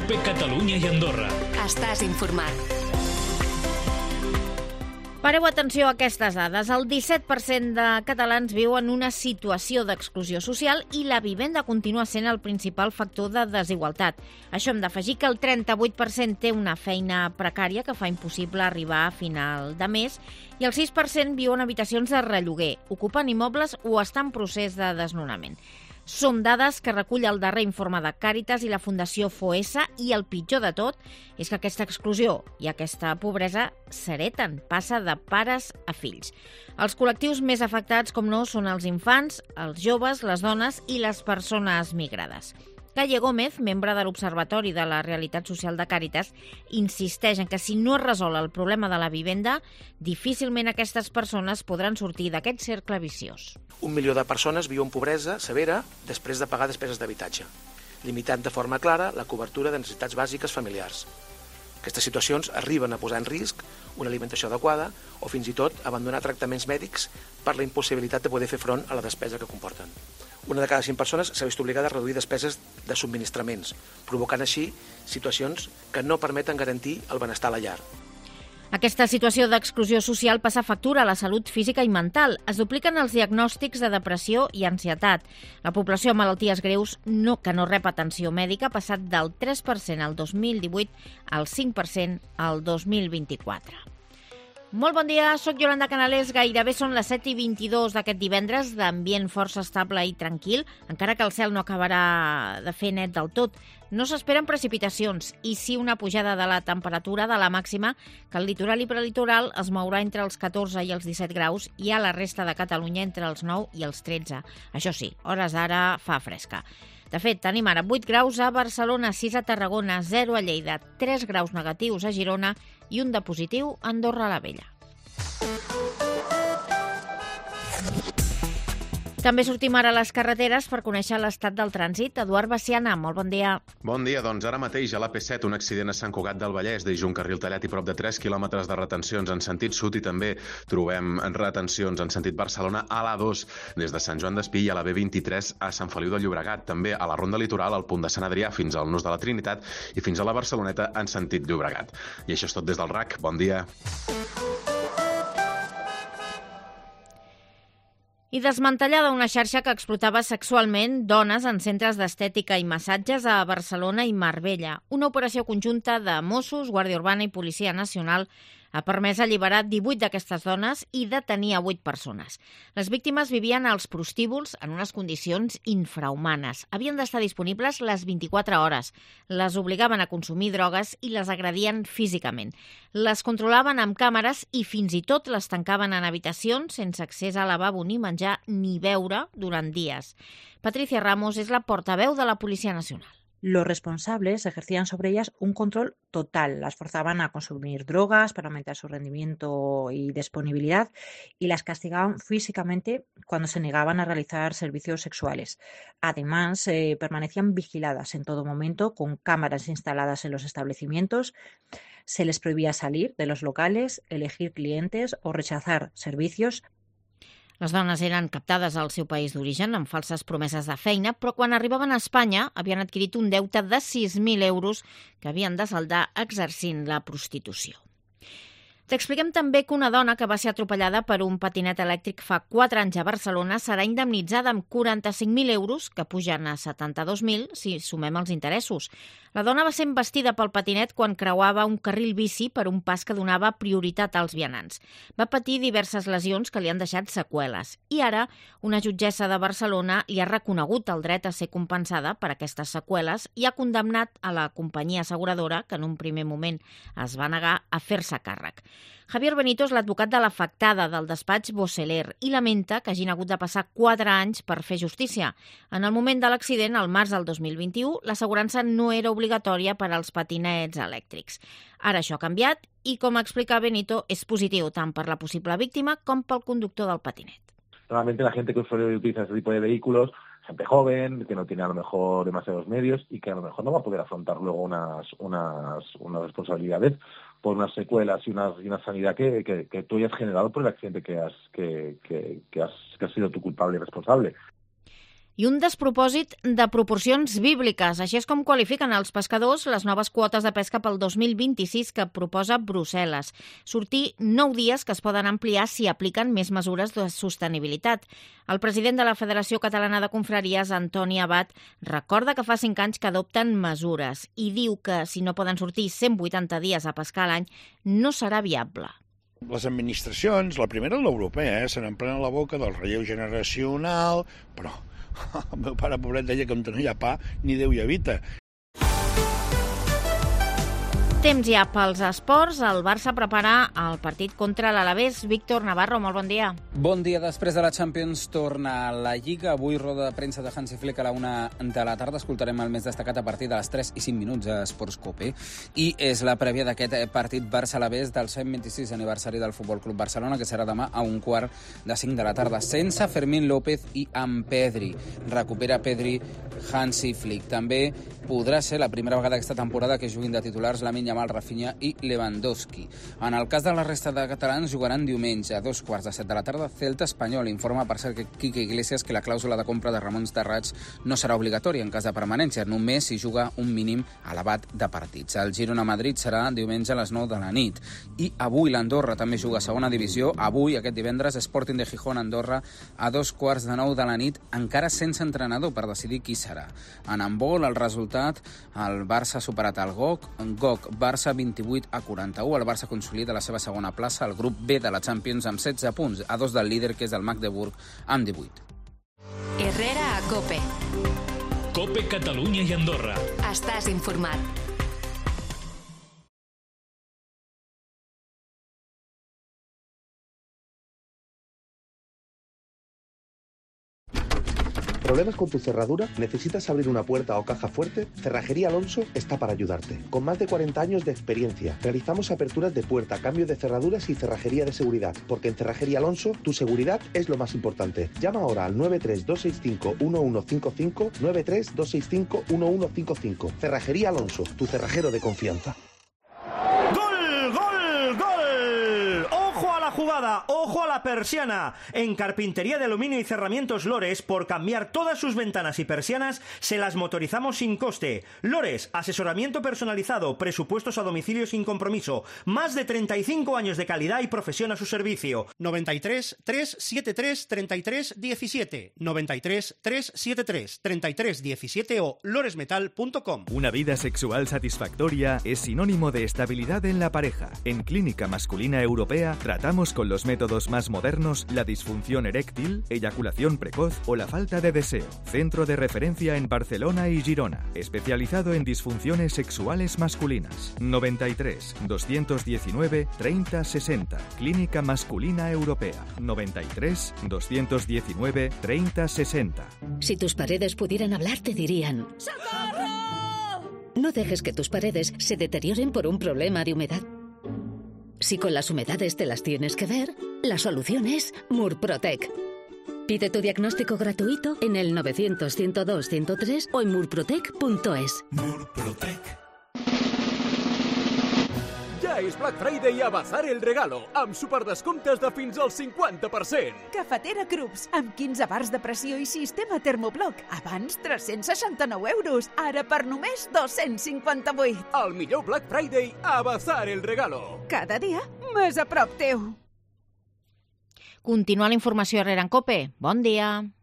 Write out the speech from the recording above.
COPE Catalunya i Andorra. Estàs informat. Pareu atenció a aquestes dades. El 17% de catalans viu en una situació d'exclusió social i la vivenda continua sent el principal factor de desigualtat. Això hem d'afegir que el 38% té una feina precària que fa impossible arribar a final de mes i el 6% viu en habitacions de relloguer, ocupen immobles o està en procés de desnonament. Són dades que recull el darrer informe de Càritas i la Fundació FOESA i el pitjor de tot és que aquesta exclusió i aquesta pobresa s'hereten, passa de pares a fills. Els col·lectius més afectats, com no, són els infants, els joves, les dones i les persones migrades. Calle Gómez, membre de l'Observatori de la Realitat Social de Càritas, insisteix en que si no es resol el problema de la vivenda, difícilment aquestes persones podran sortir d'aquest cercle viciós. 1 milió de persones viu en pobresa severa després de pagar despeses d'habitatge, limitant de forma clara la cobertura de necessitats bàsiques familiars. Aquestes situacions arriben a posar en risc una alimentació adequada o fins i tot abandonar tractaments mèdics per la impossibilitat de poder fer front a la despesa que comporten. Una de cada 5 persones s'ha vist obligada a reduir despeses de subministraments, provocant així situacions que no permeten garantir el benestar a la llar. Aquesta situació d'exclusió social passa factura a la salut física i mental. Es dupliquen els diagnòstics de depressió i ansietat. La població amb malalties greus que no rep atenció mèdica ha passat del 3% al 2018 al 5% al 2024. Molt bon dia, soc Yolanda Canales. Gairebé són les 7:22 d'aquest divendres, d'ambient força estable i tranquil, encara que el cel no acabarà de fer net del tot. No s'esperen precipitacions i sí una pujada de la temperatura de la màxima, que al litoral i prelitoral es mourà entre els 14 i els 17 graus i a la resta de Catalunya entre els 9 i els 13. Això sí, hores d'ara fa fresca. De fet, tenim ara 8 graus a Barcelona, 6 a Tarragona, 0 a Lleida, 3 graus negatius a Girona i 1 de positiu a Andorra la Vella. També sortim ara a les carreteres per conèixer l'estat del trànsit. Eduard Baciana, molt bon dia. Bon dia, doncs ara mateix a l'AP7 un accident a Sant Cugat del Vallès, deix un carril tallat i prop de 3 quilòmetres de retencions en sentit sud i també trobem retencions en sentit Barcelona a l'A2 des de Sant Joan d'Espí i a la B23 a Sant Feliu de Llobregat, també a la Ronda Litoral al punt de Sant Adrià fins al Nus de la Trinitat i fins a la Barceloneta en sentit Llobregat. I això és tot des del RAC. Bon dia. I desmantellada una xarxa que explotava sexualment dones en centres d'estètica i massatges a Barcelona i Marbella. Una operació conjunta de Mossos, Guàrdia Urbana i Policia Nacional ha permès alliberar 18 d'aquestes dones i detenir a 8 persones. Les víctimes vivien als prostíbuls en unes condicions infrahumanes. Havien d'estar disponibles les 24 hores. Les obligaven a consumir drogues i les agredien físicament. Les controlaven amb càmeres i fins i tot les tancaven en habitacions sense accés a lavabo ni menjar ni beure durant dies. Patricia Ramos és la portaveu de la Policia Nacional. Los responsables ejercían sobre ellas un control total, las forzaban a consumir drogas para aumentar su rendimiento y disponibilidad y las castigaban físicamente cuando se negaban a realizar servicios sexuales. Además, permanecían vigiladas en todo momento con cámaras instaladas en los establecimientos, se les prohibía salir de los locales, elegir clientes o rechazar servicios. Les dones eren captades al seu país d'origen amb falses promeses de feina, però quan arribaven a Espanya havien adquirit un deute de 6.000 euros que havien de saldar exercint la prostitució. T'expliquem també que una dona que va ser atropellada per un patinet elèctric fa 4 anys a Barcelona serà indemnitzada amb 45.000 euros, que pugen a 72.000 si sumem els interessos. La dona va ser embestida pel patinet quan creuava un carril bici per un pas que donava prioritat als vianants. Va patir diverses lesions que li han deixat seqüeles i ara una jutgessa de Barcelona li ha reconegut el dret a ser compensada per aquestes seqüeles i ha condemnat a la companyia asseguradora, que en un primer moment es va negar a fer-se càrrec. Javier Benito és l'advocat de l'afectada del despatx Boseler i lamenta que hagin hagut de passar 4 anys per fer justícia. En el moment de l'accident, al març del 2021, l'assegurança no era obligatòria per als patinets elèctrics. Ara això ha canviat i, com explica Benito, és positiu tant per la possible víctima com pel conductor del patinet. Normalmente la gente que suele utilizar este tipo de vehículos, gente joven, que no tiene a lo mejor demasiados medios y que a lo mejor no va a poder afrontar luego unas responsabilidades por unas secuelas y una sanidad que tú hayas generado por el accidente que has sido tú culpable y responsable. I un despropòsit de proporcions bíbliques. Així és com qualifiquen els pescadors les noves quotes de pesca pel 2026 que proposa Brussel·les. Sortir 9 dies que es poden ampliar si apliquen més mesures de sostenibilitat. El president de la Federació Catalana de Confraries, Antoni Abad, recorda que fa 5 anys que adopten mesures i diu que si no poden sortir 180 dies a pescar a l'any no serà viable. Les administracions, la primera l'europea, se n'emprenen la boca del relleu generacional, però el meu pare pobret deia que on no hi ha pa ni Déu hi habita. Temps ja pels esports. El Barça prepara el partit contra l'Alavés. Víctor Navarro, molt bon dia. Bon dia. Després de la Champions torna la Lliga. Avui roda de premsa de Hansi Flick a la 1 de la tarda. Escoltarem el més destacat a partir de les 3 i 5 minuts a Esports Cope. I és la prèvia d'aquest partit Barça-Alavés del 126 aniversari del Futbol Club Barcelona, que serà demà a 1:45 de la tarda. Sense Fermín López i amb Pedri. Recupera Pedri Hansi Flick. També podrà ser la primera vegada aquesta temporada que juguin de titulars Lamine Yamal, Rafinha i Lewandowski. En el cas de la resta de catalans, jugaran diumenge a 6:45 de la tarda Celta Espanyol. Informa, per cert, que Quique Iglesias que la clàusula de compra de Ramon Terrats no serà obligatòria en cas de permanència, només si juga un mínim elevat de partits. El Girona-Madrid serà diumenge a les 9 de la nit. I avui l'Andorra també juga a segona divisió. Avui, aquest divendres, Sporting de Gijón-Andorra a 9:15 de la nit, encara sense entrenador per decidir qui serà. En handbol, el resultat, el Barça ha superat el GOC, Barça 28-41. El Barça consolida la seva segona plaça al grup B de la Champions amb 16 punts, a 2 del líder, que és el Magdeburg, amb 18. Herrera a COPE. COPE Catalunya i Andorra. Estàs informat. ¿Problemas con tu cerradura? ¿Necesitas abrir una puerta o caja fuerte? Cerrajería Alonso está para ayudarte. Con más de 40 años de experiencia, realizamos aperturas de puerta, cambio de cerraduras y cerrajería de seguridad. Porque en Cerrajería Alonso, tu seguridad es lo más importante. Llama ahora al 93265-1155, 93265-1155. Cerrajería Alonso, tu cerrajero de confianza. Jugada, ojo a la persiana. En Carpintería de Aluminio y Cerramientos Lores, por cambiar todas sus ventanas y persianas, se las motorizamos sin coste. Lores, asesoramiento personalizado, presupuestos a domicilio sin compromiso, más de 35 años de calidad y profesión a su servicio. 93 373 33 17, 93 373 33 17 o loresmetal.com. Una vida sexual satisfactoria es sinónimo de estabilidad en la pareja. En Clínica Masculina Europea tratamos con los métodos más modernos la disfunción eréctil, eyaculación precoz o la falta de deseo. Centro de referencia en Barcelona y Girona, especializado en disfunciones sexuales masculinas. 93 219 30 60. Clínica Masculina Europea. 93 219 30 60. Si tus paredes pudieran hablar, te dirían: ¡Socorro! No dejes que tus paredes se deterioren por un problema de humedad. Si con las humedades te las tienes que ver, la solución es Murprotec. Pide tu diagnóstico gratuito en el 900-102-103 o en murprotec.es. Murprotec. Ja és Black Friday a Bazar el Regalo, amb superdescomptes de fins al 50%. Cafetera Krups, amb 15 bars de pressió i sistema termobloc. Abans 369 €, ara per només 258. El millor Black Friday a Bazar el Regalo. Cada dia més a prop teu. Continua la informació Herrera en COPE. Bon dia.